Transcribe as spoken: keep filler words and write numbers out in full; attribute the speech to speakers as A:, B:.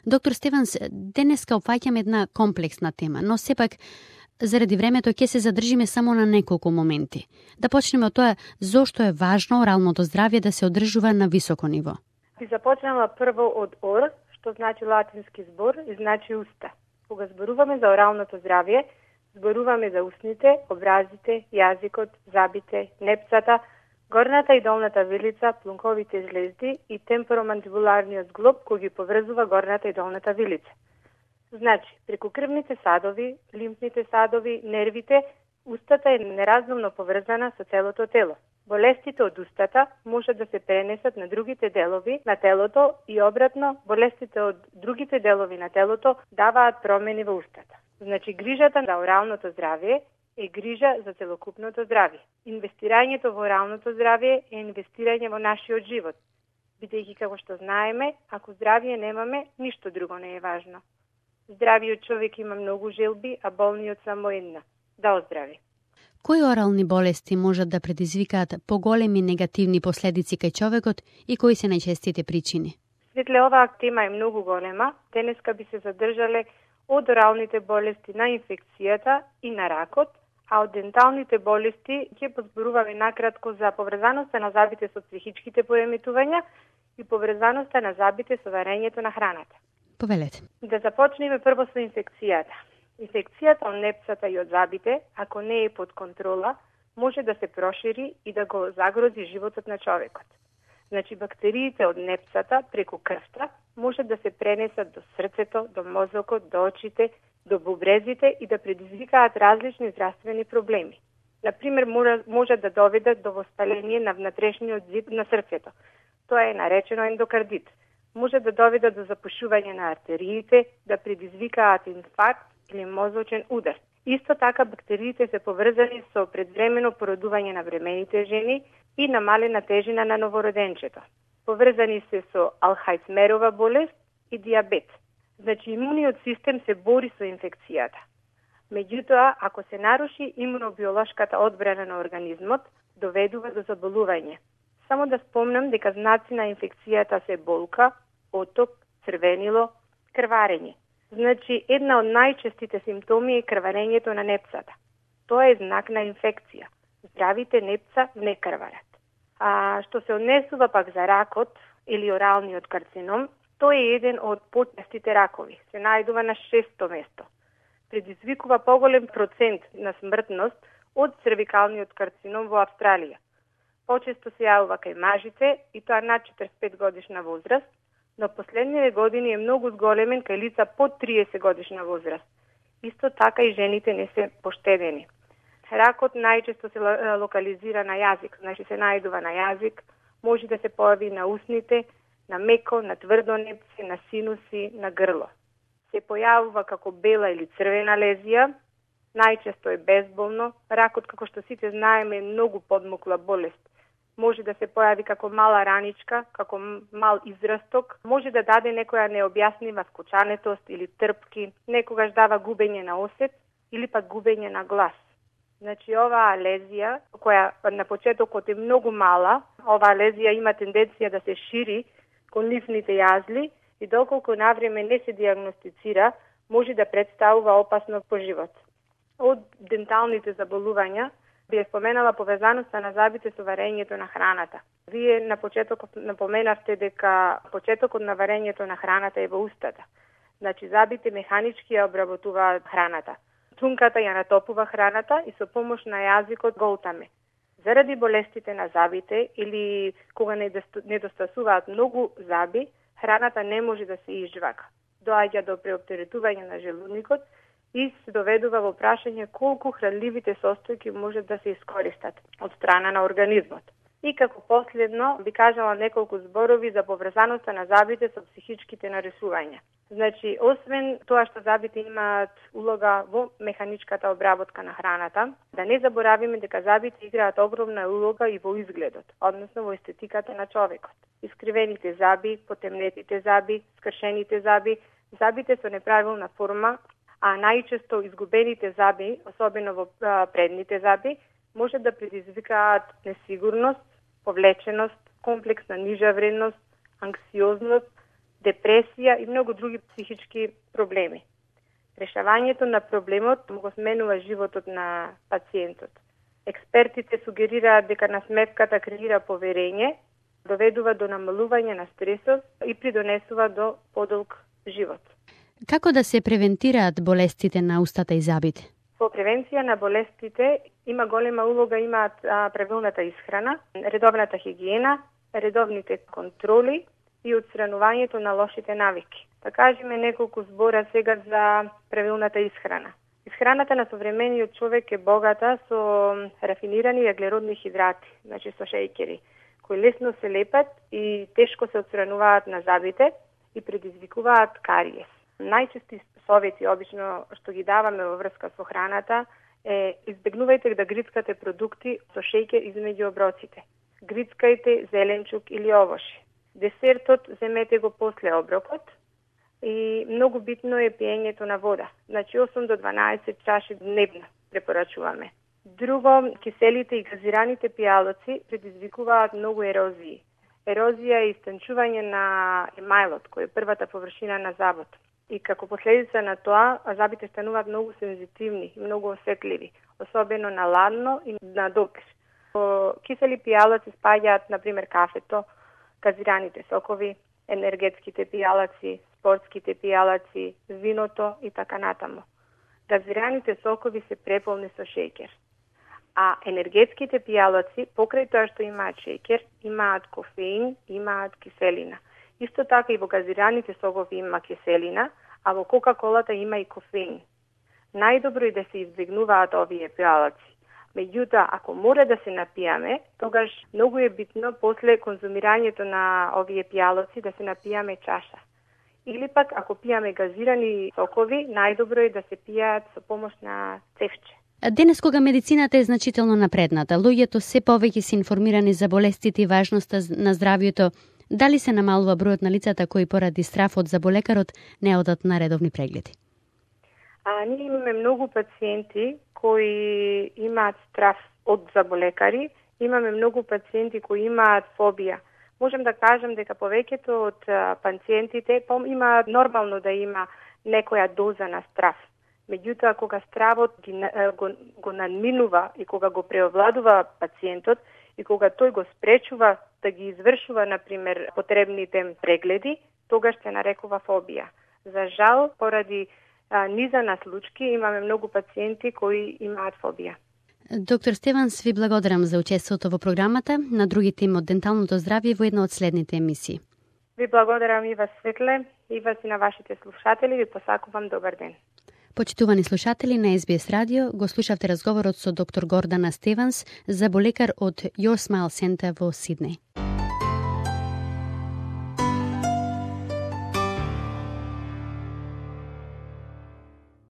A: Доктор Стеванс, денеска опфаќаме една комплексна тема, но сепак заради времето ќе се задржиме само на неколку моменти. Да почнеме од тоа зошто е важно оралното здравје да се одржува на високо ниво.
B: Би започнала прво од ор, што значи латински збор и значи уста. Кога зборуваме за оралното здравје, зборуваме за устните, образите, јазикот, зъбите, непцата, горната и долната вилица, плунковите жлезди и темпоромандибуларниот зглоб кој ги поврзува горната и долната вилица. Значи, преку крвните садови, лимфните садови, нервите, устата е неразумно поврзана со целото тело. Болестите од устата може да се пренесат на другите делови на телото и обратно, болестите од другите делови на телото даваат промени во устата. Значи, грижата за оралното здравје е грижа за целокупното здравје. Инвестирањето во оралното здравје е инвестирање во нашиот живот, бидејќи како што знаеме, ако здравје немаме, ништо друго не е важно. Здравиот човек има многу желби, а болниот само една – да оздрави.
A: Кои орални болести можат да предизвикаат поголеми негативни последици кај човекот и кои се најчестите причини?
B: Светле, оваа тема е многу голема. Денеска би се задржале од оралните болести на инфекцијата и на ракот, а од денталните болести ќе позборуваме накратко за поврзаноста на зъбите со психичките поеметувања и поврзаноста на зъбите со варењето на храната.
A: Повелете.
B: Да започнеме прво со инфекцијата. Инфекцијата од непцата и од зъбите, ако не е под контрола, може да се прошири и да го загрози животот на човекот. Значи, бактериите од непцата преку крвта може да се пренесат до срцето, до мозокот, до очите, до бубрезите и да предизвикаат различни здравствени проблеми. Например, може да доведат до воспаление на внатрешниот зид на срцето. Тоа е наречено ендокардит. Може да доведат до запушување на артериите, да предизвикаат инфаркт или мозочен удар. Исто така бактериите се поврзани со предвремено породување на бремените жени и намалена тежина на новороденчето. Поврзани се со Алцхајмерова болест и диабет. Значи, имуниот систем се бори со инфекцијата. Меѓутоа, ако се наруши имунобиолошката одбрана на организмот, доведува до заболување. Само да спомнам дека знаци на инфекцијата се болка, оток, црвенило, крварење. Значи, една од најчестите симптоми е крварењето на непцата. Тоа е знак на инфекција. Здравите непца не крварат. А што се однесува пак за ракот или оралниот карцином, тој е еден од почестите ракови. Се најдува на шесто место. Предизвикува поголем процент на смртност од цервикалниот карцином во Австралија. Почесто се јавува кај мажите и тоа над четиридесет и пет годишна возраст, но последниве години е многу зголемен кај лица под триесет годишна возраст. Исто така и жените не се поштедени. Ракот најчесто се локализира на јазик, значи се најдува на јазик, може да се појави на устните, на меко, на тврдо непце, на синуси, на грло. Се појавува како бела или црвена лезија, најчесто е безболно. Ракот, како што сите знаеме, е многу подмукла болест. Може да се појави како мала раничка, како мал израсток, може да даде некоја необјаснива скочанетост или трпки, некогаш дава губење на осет или пак губење на глас. Значи, оваа лезија, која на почетокот е многу мала, оваа лезија има тенденција да се шири кон лимфните јазли и доколку навреме не се диагностицира, може да представува опасно по живот. Од денталните заболувања би споменала повезаноста на зъбите со варењето на храната. Вие на почетокот напоменавте дека почетокот на варењето на храната е во устата. Значи, зъбите механички ја обработуваат храната. Тунката ја натопува храната и со помош на јазикот голтаме. Заради болестите на зъбите или кога недостасуваат многу зъби, храната не може да се изжвака. Доаѓа до преоптеретување на желудникот и се доведува во прашање колку хранливите состојки може да се искористат од страна на организмот. И како последно би кажала неколку зборови за поврзаноста на зъбите со психичките нарисувања. Значи, освен тоа што зъбите имаат улога во механичката обработка на храната, да не заборавиме дека зъбите играат огромна улога и во изгледот, односно во естетиката на човекот. Искривените зъби, потемнетите зъби, скршените зъби, зъбите со неправилна форма, а најчесто изгубените зъби, особено во предните зъби, може да предизвикаат несигурност, повлеченост, комплекс на нижа вредност, анксиозност, депресија и многу други психички проблеми. Решавањето на проблемот го сменува животот на пациентот. Експертите сугерираат дека насмевката креира поверење, доведува до намалување на стресот и придонесува до подолг живот.
A: Како да се превентираат болестите на устата и зъбите?
B: Во превенција на болестите има голема улога имаат а, правилната исхрана, редовната хигиена, редовните контроли и отстранувањето на лошите навики. Да кажеме неколку збора сега за правилната исхрана. Исхраната на современиот човек е богата со рафинирани аглеродни хидрати, значи со шејкери, кои лесно се лепат и тешко се отстрануваат на зъбите и предизвикуваат кариес. Најчести совети обично што ги даваме во врска со храната е избегнувајте да грицкате продукти со шејкер измеѓу оброците. Грицкајте зеленчук или овоши. Десертот земете го после оброкот и многу битно е пиењето на вода. Значи осум до дванаесет чаши дневно препорачуваме. Друго, киселите и газираните пијалоци предизвикуваат многу ерозии. Ерозија е истончување на емајлот, кој е првата површина на зъбот. И како последица на тоа, зъбите стануваат многу сензитивни и многу осетливи, особено на ладно и на допир. Кисели пијалоци спаѓаат, например, кафето, газираните сокови, енергетските пијалаци, спортските пијалаци, виното и така натаму. Газираните сокови се преполни со шејкер. А енергетските пијалаци, покрај тоа што имаат шејкер, имаат кофеин, имаат киселина. Исто така и во газираните сокови има киселина, а во Кока-колата има и кофеин. Најдобро е да се избегнуваат овие пијалаци. Меѓутоа, ако мора да се напијаме, тогаш многу е битно после конзумирањето на овие пијалаци да се напијаме чаша. Или пак, ако пијаме газирани сокови, најдобро е да се пијаат со помош на цевче.
A: Денес кога медицината е значително напредната, луѓето се повеќе се информирани за болестите и важноста на здравјето, дали се намалува бројот на лицата кои поради страфот за болекарот не одат на редовни прегледи?
B: А, ние имаме многу пациенти кои имаат страф од заболекари, имаме многу пациенти кои имаат фобија. Можем да кажем дека повеќето од пациентите има нормално да има некоја доза на страф. Меѓутоа, кога стравот го, го надминува и кога го преовладува пациентот и кога тој го спречува да ги извршува, например, потребните прегледи, тогаш се нарекува фобија. За жал, поради а, низа на случаи, имаме многу пациенти кои имаат фобија.
A: Доктор Стеванс, ви благодарам за учеството во програмата на други теми од денталното здравје во една од следните емисии.
B: Ви благодарам и вас, Светле, и вас и на вашите слушатели. Ви посакувам добар ден.
A: Почитувани слушатели на Ес Би Ес Радио, го слушавте разговорот со доктор Гордана Стеванс, заболекар од Your Smile Center во Сиднеј.